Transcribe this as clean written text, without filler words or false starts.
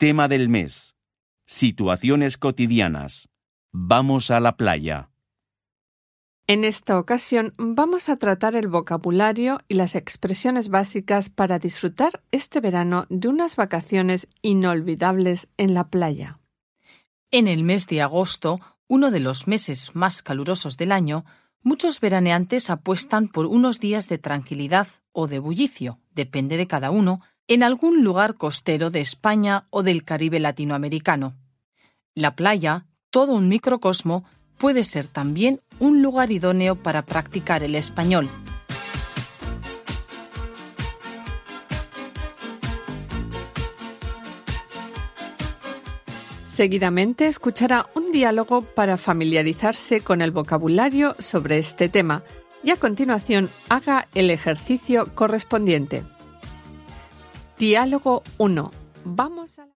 Tema del mes. Situaciones cotidianas. Vamos a la playa. En esta ocasión vamos a tratar el vocabulario y las expresiones básicas para disfrutar este verano de unas vacaciones inolvidables en la playa. En el mes de agosto, uno de los meses más calurosos del año, muchos veraneantes apuestan por unos días de tranquilidad o de bullicio, depende de cada uno, en algún lugar costero de España o del Caribe latinoamericano. La playa, todo un microcosmo, puede ser también un lugar idóneo para practicar el español. Seguidamente escuchará un diálogo para familiarizarse con el vocabulario sobre este tema y a continuación haga el ejercicio correspondiente. Diálogo 1. Vamos a